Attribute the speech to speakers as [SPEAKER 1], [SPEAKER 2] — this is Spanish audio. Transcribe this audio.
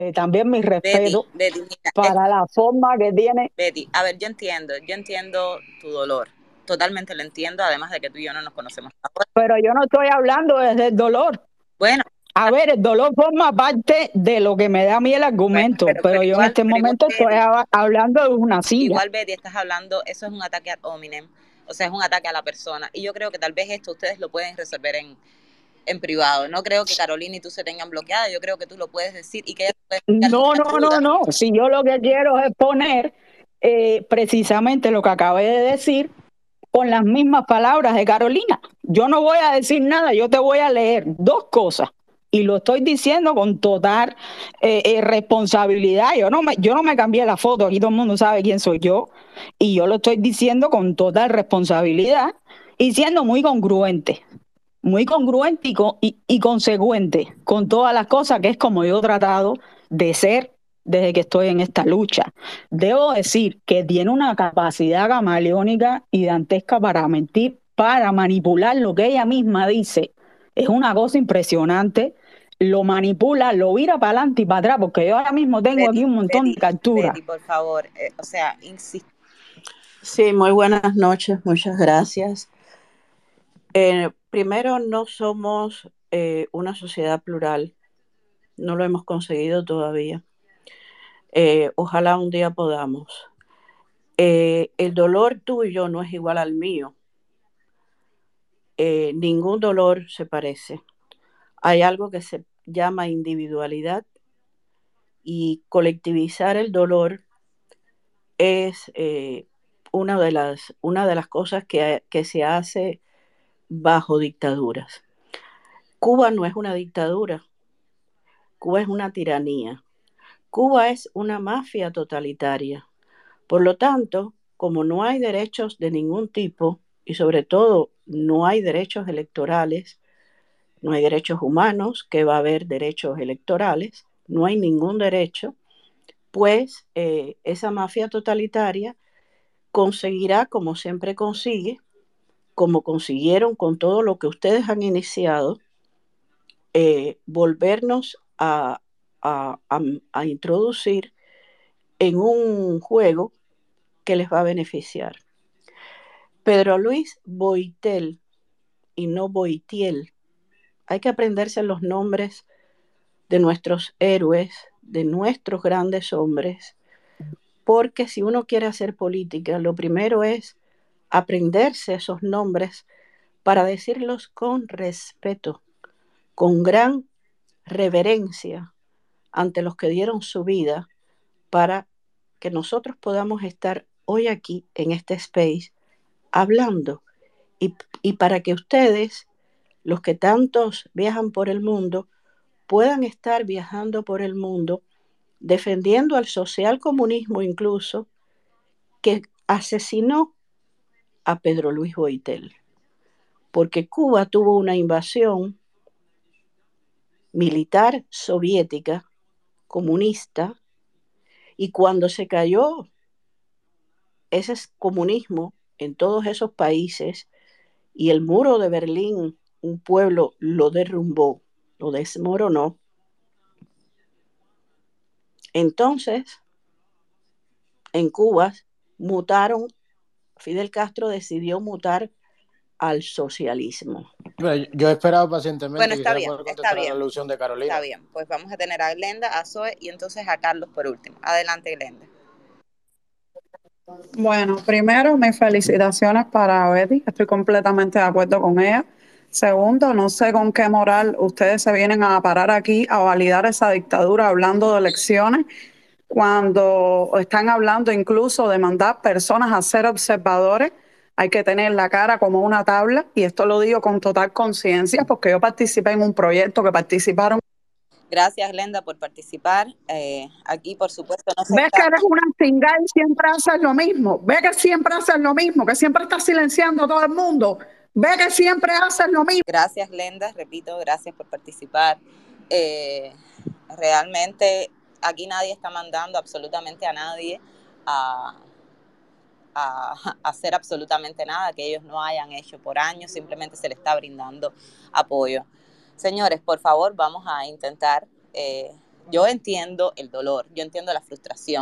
[SPEAKER 1] También mi
[SPEAKER 2] Betty,
[SPEAKER 1] respeto
[SPEAKER 2] Betty, mira,
[SPEAKER 1] para la forma que tiene.
[SPEAKER 2] Betty, a ver, yo entiendo tu dolor, totalmente lo entiendo, además de que tú y yo no nos conocemos ahora.
[SPEAKER 1] Pero yo no estoy hablando desde el dolor.
[SPEAKER 2] Bueno,
[SPEAKER 1] A ver, el dolor forma parte de lo que me da a mí el
[SPEAKER 2] bueno,
[SPEAKER 1] argumento, pero yo en este
[SPEAKER 2] pero igual,
[SPEAKER 1] momento estoy
[SPEAKER 2] Betty,
[SPEAKER 1] hablando de una silla.
[SPEAKER 2] igual, Betty, estás hablando, eso es un ataque ad hominem, o sea, es un ataque a la persona, y yo creo que tal vez esto ustedes lo pueden resolver en privado. No creo que Carolina y tú se tengan bloqueada, yo creo que tú lo puedes decir y que ella te puede dar
[SPEAKER 1] No,
[SPEAKER 2] mucha
[SPEAKER 1] no, no,
[SPEAKER 2] ayuda.
[SPEAKER 1] no. Si yo lo que quiero es poner precisamente lo que acabé de decir con las mismas palabras de Carolina. Yo no voy a decir nada, yo te voy a leer dos cosas. Y lo estoy diciendo con total responsabilidad. Yo no me cambié la foto, aquí todo el mundo sabe quién soy yo. Y yo lo estoy diciendo con total responsabilidad y siendo muy congruente y consecuente con todas las cosas que es como yo he tratado de ser desde que estoy en esta lucha. Debo decir que tiene una capacidad camaleónica y dantesca para mentir, para manipular lo que ella misma dice. Es una cosa impresionante. Lo manipula, lo vira para adelante y para atrás, porque yo ahora mismo tengo aquí
[SPEAKER 2] Betty,
[SPEAKER 1] un montón
[SPEAKER 2] Betty,
[SPEAKER 1] de capturas.
[SPEAKER 2] Betty, por favor, o sea, insisto.
[SPEAKER 3] Sí, muy buenas noches, muchas gracias. Primero, no somos una sociedad plural, no lo hemos conseguido todavía. Ojalá un día podamos. El dolor tuyo no es igual al mío. Ningún dolor se parece. Hay algo que se llama individualidad y colectivizar el dolor es una de las cosas que se hace bajo dictaduras. Cuba no es una dictadura, Cuba es una tiranía. Cuba es una mafia totalitaria. Por lo tanto, como no hay derechos de ningún tipo y sobre todo no hay derechos electorales, no hay derechos humanos, que va a haber derechos electorales, no hay ningún derecho, pues esa mafia totalitaria conseguirá, como siempre consigue, como consiguieron con todo lo que ustedes han iniciado, volvernos a introducir en un juego que les va a beneficiar. Pedro Luis Boitel y no Boitiel. Hay que aprenderse los nombres de nuestros héroes, de nuestros grandes hombres, porque si uno quiere hacer política, lo primero es aprenderse esos nombres para decirlos con respeto, con gran reverencia ante los que dieron su vida para que nosotros podamos estar hoy aquí en este space hablando y para que ustedes, los que tantos viajan por el mundo, puedan estar viajando por el mundo defendiendo al socialcomunismo incluso que asesinó a Pedro Luis Boitel, porque Cuba tuvo una invasión militar soviética, comunista, y cuando se cayó ese comunismo en todos esos países y el muro de Berlín, un pueblo lo derrumbó, lo desmoronó, entonces en Cuba mutaron, Fidel Castro decidió mutar al socialismo.
[SPEAKER 4] Bueno, yo he esperado
[SPEAKER 2] Bueno,
[SPEAKER 4] pacientemente,
[SPEAKER 2] está
[SPEAKER 4] quisiera
[SPEAKER 2] bien,
[SPEAKER 4] poder
[SPEAKER 2] está
[SPEAKER 4] contestar a la
[SPEAKER 2] bien,
[SPEAKER 4] alusión de
[SPEAKER 2] está
[SPEAKER 4] Carolina.
[SPEAKER 2] bien. Pues vamos a tener a Glenda, a Zoe y entonces a Carlos por último. Adelante, Glenda.
[SPEAKER 5] Bueno, primero, mis felicitaciones para Betty, estoy completamente de acuerdo con ella. Segundo, no sé con qué moral ustedes se vienen a parar aquí a validar esa dictadura hablando de elecciones, cuando están hablando incluso de mandar personas a ser observadores. Hay que tener la cara como una tabla, y esto lo digo con total conciencia porque yo participé en un proyecto que participaron.
[SPEAKER 2] Gracias, Glenda, por participar. Aquí, por supuesto, no se
[SPEAKER 5] Ves que
[SPEAKER 2] está...
[SPEAKER 5] eres una cingada y siempre haces lo mismo. Ve que siempre haces lo mismo, que siempre estás silenciando a todo el mundo. Ve que siempre haces lo mismo.
[SPEAKER 2] Gracias, Glenda, repito, gracias por participar. Realmente aquí nadie está mandando absolutamente a nadie a hacer absolutamente nada que ellos no hayan hecho por años, simplemente se les está brindando apoyo. Señores, por favor, vamos a intentar yo entiendo el dolor, yo entiendo la frustración.